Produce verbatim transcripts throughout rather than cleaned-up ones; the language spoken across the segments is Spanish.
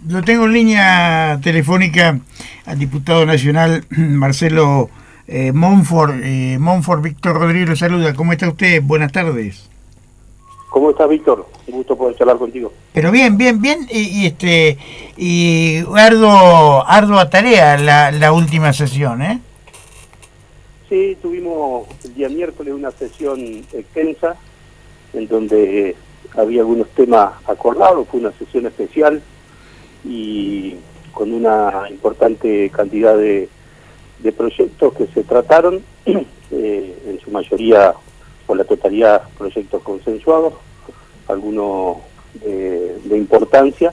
Lo tengo en línea telefónica al diputado nacional Marcelo eh, Monfort. Eh, Monfort, Víctor Rodríguez lo saluda. ¿Cómo está usted? Buenas tardes. ¿Cómo estás, Víctor? Un gusto poder charlar contigo. Pero bien, bien, bien. Y, y este y arduo, ardua tarea la, la última sesión, ¿eh? Sí, tuvimos el día miércoles una sesión extensa en donde había algunos temas acordados. Fue una sesión especial y con una importante cantidad de, de proyectos que se trataron, eh, en su mayoría o la totalidad proyectos consensuados, algunos de, de importancia.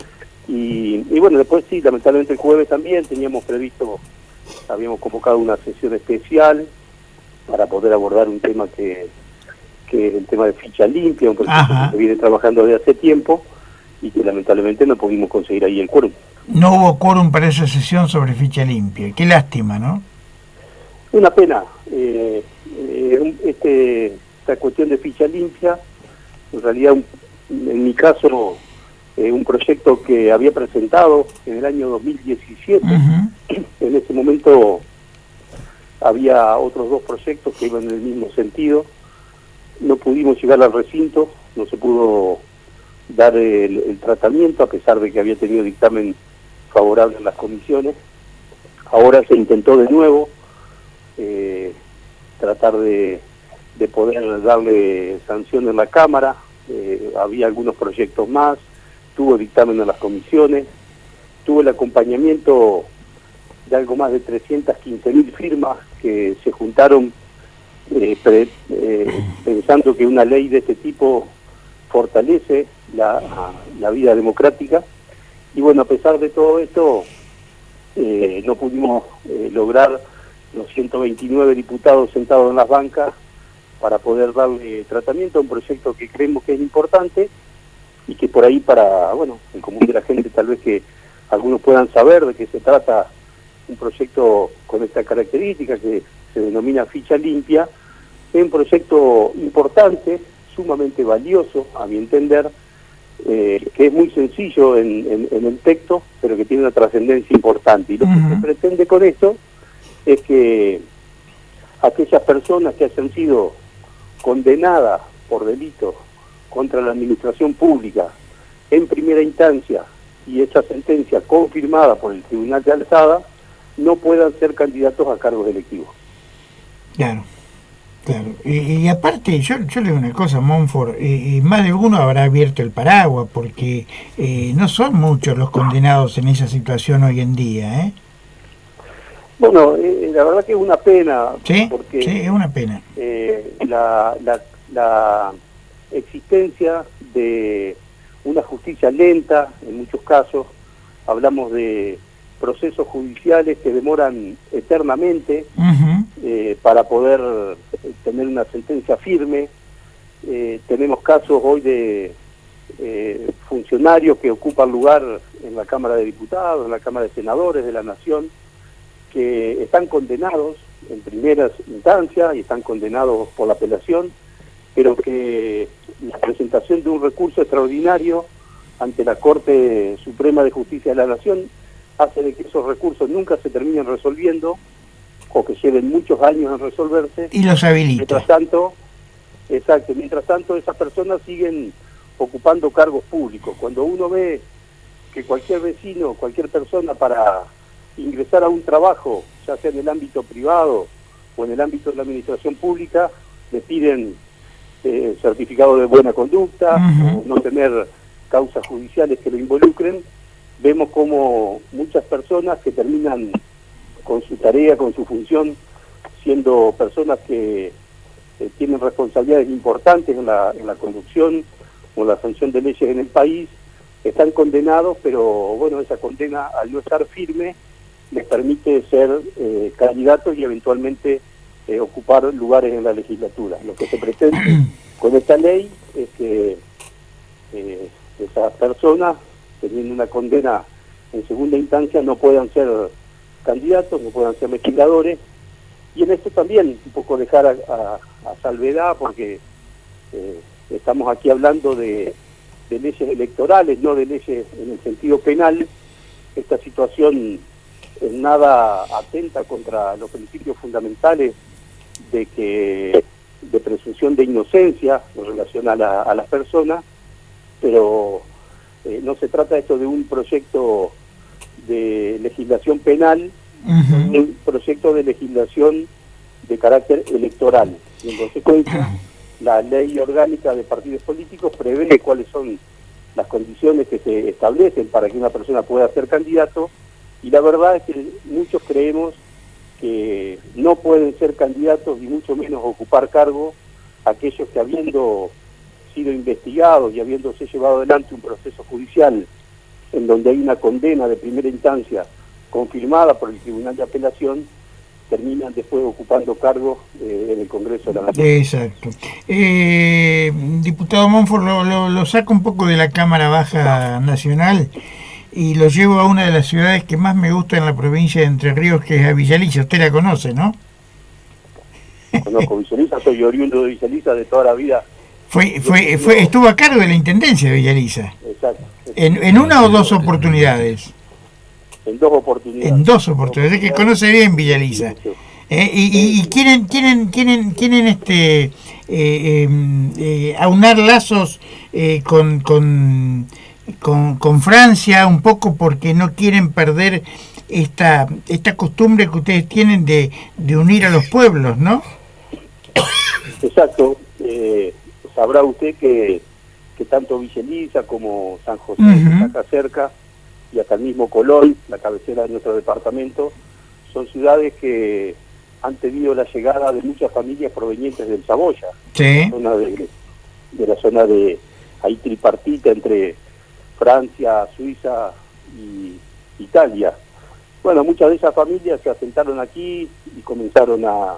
Y, y bueno, después sí, lamentablemente el jueves también teníamos previsto, habíamos convocado una sesión especial para poder abordar un tema que, que es el tema de ficha limpia, un proyecto Ajá. que se viene trabajando desde hace tiempo y que lamentablemente no pudimos conseguir ahí el quórum. No hubo quórum para esa sesión sobre ficha limpia. Qué lástima, ¿no? Una pena. Eh, eh, este, esta cuestión de ficha limpia, en realidad, un, en mi caso, eh, un proyecto que había presentado en el año dos mil diecisiete. Uh-huh. En ese momento había otros dos proyectos que iban en el mismo sentido. No pudimos llegar al recinto, no se pudo dar el, el tratamiento, a pesar de que había tenido dictamen favorable en las comisiones. Ahora se intentó de nuevo eh, tratar de, de poder darle sanción en la Cámara. Eh, había algunos proyectos más, tuvo dictamen en las comisiones, tuvo el acompañamiento de algo más de trescientas quince mil firmas que se juntaron eh, pre, eh, pensando que una ley de este tipo fortalece la, la vida democrática. Y bueno, a pesar de todo esto, eh, no pudimos eh, lograr los ciento veintinueve diputados sentados en las bancas para poder darle tratamiento a un proyecto que creemos que es importante y que por ahí para, bueno, el común de la gente tal vez que algunos puedan saber de qué se trata un proyecto con esta característica que se denomina ficha limpia. Es un proyecto importante, sumamente valioso, a mi entender, eh, que es muy sencillo en, en, en el texto, pero que tiene una trascendencia importante. Y lo uh-huh. que se pretende con esto es que aquellas personas que hayan sido condenadas por delitos contra la administración pública en primera instancia y esta sentencia confirmada por el Tribunal de Alzada no puedan ser candidatos a cargos electivos. Claro. Claro, y, y aparte, yo, yo le digo una cosa, Monfort, eh, más de alguno habrá abierto el paraguas, porque eh, no son muchos los condenados en esa situación hoy en día, ¿eh? Bueno, eh, la verdad que es una pena, sí, porque sí, es una pena. Eh, la, la, la existencia de una justicia lenta, en muchos casos, hablamos de procesos judiciales que demoran eternamente uh-huh. eh, para poder tener una sentencia firme. Eh, tenemos casos hoy de eh, funcionarios que ocupan lugar en la Cámara de Diputados, en la Cámara de Senadores de la Nación, que están condenados en primeras instancias y están condenados por la apelación, pero que la presentación de un recurso extraordinario ante la Corte Suprema de Justicia de la Nación hace de que esos recursos nunca se terminen resolviendo o que lleven muchos años en resolverse. Y los habilita. Mientras tanto, exacto, mientras tanto esas personas siguen ocupando cargos públicos. Cuando uno ve que cualquier vecino, cualquier persona para ingresar a un trabajo, ya sea en el ámbito privado o en el ámbito de la administración pública, le piden eh, certificado de buena conducta, uh-huh. o no tener causas judiciales que lo involucren, vemos como muchas personas que terminan con su tarea, con su función, siendo personas que eh, tienen responsabilidades importantes en la, en la conducción o la sanción de leyes en el país, están condenados, pero bueno, esa condena al no estar firme les permite ser eh, candidatos y eventualmente eh, ocupar lugares en la legislatura. Lo que se pretende con esta ley es que eh, esas personas, teniendo una condena en segunda instancia, no puedan ser candidatos, no puedan ser legisladores, y en esto también un poco dejar a, a, a salvedad, porque eh, estamos aquí hablando de, de leyes electorales, no de leyes en el sentido penal. Esta situación en nada atenta contra los principios fundamentales de que de presunción de inocencia en relación a, la, a las personas, pero eh, no se trata esto de un proyecto de legislación penal, uh-huh. un proyecto de legislación de carácter electoral. Y en consecuencia, la ley orgánica de partidos políticos prevé cuáles son las condiciones que se establecen para que una persona pueda ser candidato, y la verdad es que muchos creemos que no pueden ser candidatos y mucho menos ocupar cargo aquellos que, habiendo sido investigados y habiéndose llevado adelante un proceso judicial en donde hay una condena de primera instancia confirmada por el Tribunal de Apelación, terminan después ocupando cargos eh, en el Congreso de la Nación. Exacto. Eh, diputado Monfort, lo, lo, lo saco un poco de la Cámara Baja Nacional y lo llevo a una de las ciudades que más me gusta en la provincia de Entre Ríos, que es a Villa Elisa. Usted la conoce, ¿no? Conozco Villa Elisa, soy oriundo de Villa Elisa de toda la vida. Fue, fue, fue, estuvo a cargo de la Intendencia de Villa Elisa. Exacto. ¿En, en una o dos oportunidades? En dos oportunidades. En dos oportunidades, es que conoce bien Villa Elisa. Eh, y, y, y quieren, quieren, quieren, quieren este eh, eh, eh, aunar lazos eh, con, con, con, con Francia un poco, porque no quieren perder esta, esta costumbre que ustedes tienen de, de unir a los pueblos, ¿no? Exacto. Eh, sabrá usted que, que tanto Villa Elisa como San José, uh-huh. que está acá cerca, y hasta el mismo Colón, la cabecera de nuestro departamento, son ciudades que han tenido la llegada de muchas familias provenientes del Saboya, sí. zona de, de la zona de ahí tripartita entre Francia, Suiza y Italia. Bueno, muchas de esas familias se asentaron aquí y comenzaron a,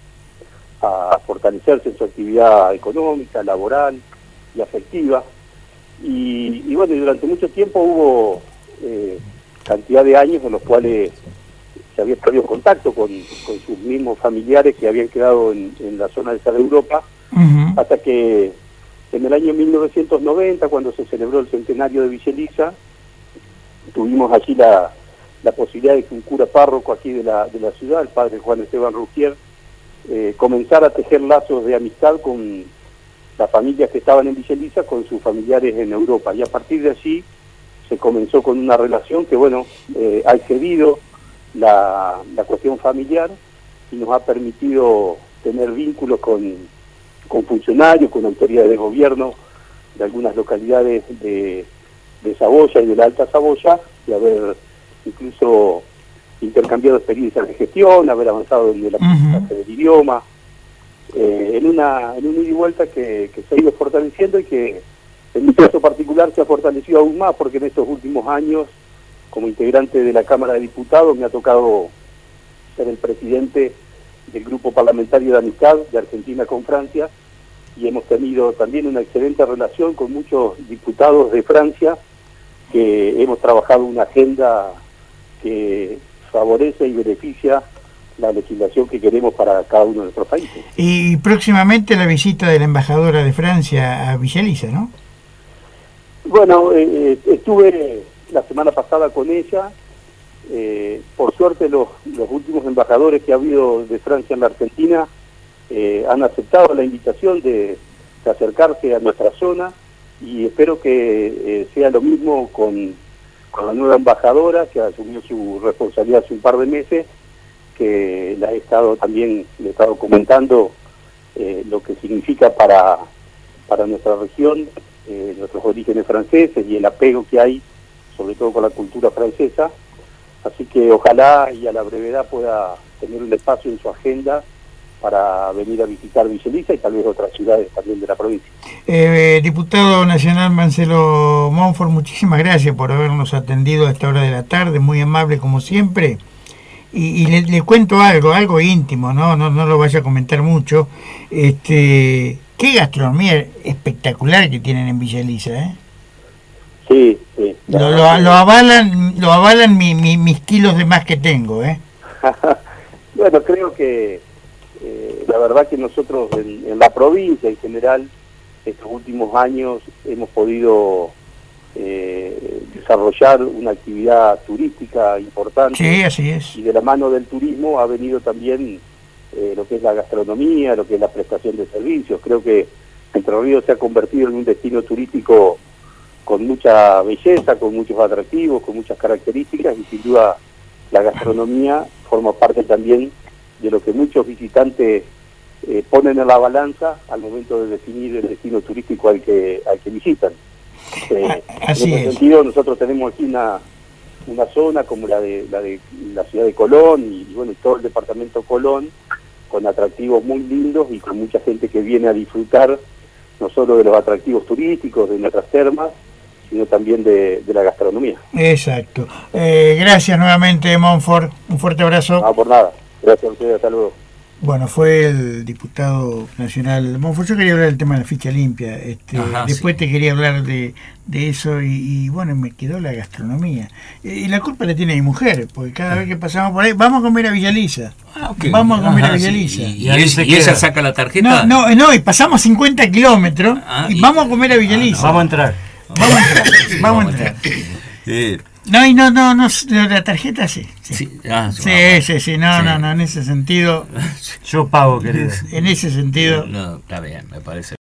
a fortalecerse en su actividad económica, laboral y afectiva. Y, y bueno, y durante mucho tiempo hubo eh, cantidad de años en los cuales se había perdido contacto con, con sus mismos familiares que habían quedado en, en la zona de esa de Europa, uh-huh. hasta que en el año mil novecientos noventa, cuando se celebró el centenario de Villa Elisa, tuvimos allí la, la posibilidad de que un cura párroco aquí de la, de la ciudad, el padre Juan Esteban Rugier, eh, comenzara a tejer lazos de amistad con las familias que estaban en Villa Elisa, con sus familiares en Europa. Y a partir de allí se comenzó con una relación que, bueno, eh, ha excedido La, la cuestión familiar y nos ha permitido tener vínculos con, con funcionarios, con autoridades de gobierno de algunas localidades de, de Saboya y de la Alta Saboya, y haber incluso intercambiado experiencias de gestión, haber avanzado en el aprendizaje uh-huh. del idioma, eh, en una en un ida y vuelta que, que se ha ido fortaleciendo y que en mi caso particular se ha fortalecido aún más, porque en estos últimos años, como integrante de la Cámara de Diputados, me ha tocado ser el presidente del Grupo Parlamentario de Amistad de Argentina con Francia, y hemos tenido también una excelente relación con muchos diputados de Francia, que hemos trabajado una agenda que favorece y beneficia la legislación que queremos para cada uno de nuestros países. Y próximamente la visita de la embajadora de Francia a Villa Elisa, ¿no? Bueno, eh, estuve la semana pasada con ella. Eh, por suerte los, los últimos embajadores que ha habido de Francia en la Argentina eh, han aceptado la invitación de, de acercarse a nuestra zona, y espero que eh, sea lo mismo con, con la nueva embajadora que asumió su responsabilidad hace un par de meses, que la he estado también, le he estado comentando eh, lo que significa para, para nuestra región, eh, nuestros orígenes franceses y el apego que hay sobre todo con la cultura francesa. Así que ojalá y a la brevedad pueda tener un espacio en su agenda para venir a visitar Villa Elisa y tal vez otras ciudades también de la provincia. Eh, diputado nacional Marcelo Monfort, muchísimas gracias por habernos atendido a esta hora de la tarde, muy amable como siempre. Y, y le, le cuento algo, algo íntimo, ¿no? No, no lo vaya a comentar mucho. Este, qué gastronomía espectacular que tienen en Villa Elisa, ¿eh? Sí, sí. Lo, lo, lo avalan, lo avalan mi, mi, mis kilos de más que tengo, ¿eh? Bueno, creo que eh, la verdad que nosotros en, en la provincia en general estos últimos años hemos podido eh, desarrollar una actividad turística importante. Sí, así es. Y de la mano del turismo ha venido también eh, lo que es la gastronomía, lo que es la prestación de servicios. Creo que Entre Ríos se ha convertido en un destino turístico con mucha belleza, con muchos atractivos, con muchas características, y sin duda la gastronomía forma parte también de lo que muchos visitantes eh, ponen en la balanza al momento de definir el destino turístico al que al que visitan. Eh, Así en ese es. sentido, nosotros tenemos aquí una una zona como la de la de la ciudad de Colón y, y bueno, todo el departamento Colón, con atractivos muy lindos y con mucha gente que viene a disfrutar no solo de los atractivos turísticos, de nuestras termas, sino también de, de la gastronomía. Exacto. Eh, gracias nuevamente, Monfort. Un fuerte abrazo. No, por nada. Gracias a ustedes. Hasta luego. Bueno, fue el diputado nacional Monfort. Yo quería hablar del tema de la ficha limpia. Este, Ajá, después sí. te quería hablar de, de eso y, y bueno, me quedó la gastronomía. Y, y la culpa la tiene mi mujer, porque cada vez que pasamos por ahí, vamos a comer a Villa Elisa. Ah, ok. Vamos a comer Ajá, a Villa sí. Elisa. ¿Y, y, Y ahí es- se y ella queda. saca la tarjeta? No, no, no, y pasamos cincuenta kilómetros Ah, y y- vamos a comer a Villa Ah, no. Elisa. Vamos a entrar. Vamos a entrar. Vamos a entrar. Eh, No, y no, no, no, la tarjeta sí. Sí, sí, ah, sí, ah, sí, sí, no, Sí. no, no, en ese sentido, Yo pago, querido. en ese sentido. No, está bien, me parece.